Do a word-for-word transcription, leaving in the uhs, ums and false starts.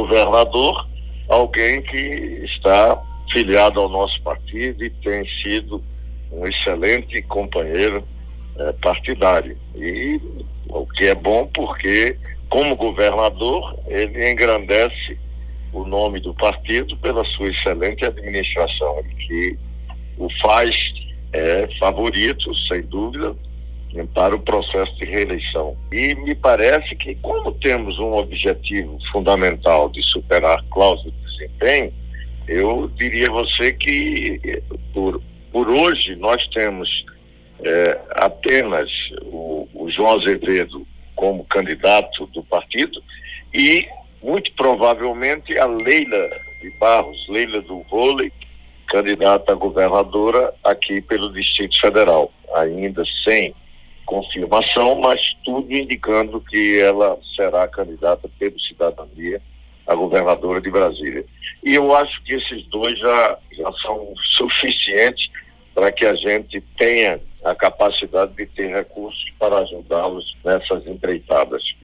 governador, alguém que está filiado ao nosso partido e tem sido um excelente companheiro é, partidário. E o que é bom porque, como governador, ele engrandece o nome do partido pela sua excelente administração, que o faz é, favorito, sem dúvida, para o processo de reeleição. E me parece que, como temos um objetivo fundamental de superar cláusula de desempenho, eu diria a você que, por, por hoje, nós temos é, apenas o, o João Azevedo como candidato do partido e, muito provavelmente, a Leila de Barros, Leila do Vôlei, candidata a governadora aqui pelo Distrito Federal, ainda sem confirmação, mas tudo indicando que ela será candidata pelo Cidadania a governadora de Brasília. E eu acho que esses dois já, já são suficientes para que a gente tenha a capacidade de ter recursos para ajudá-los nessas empreitadas.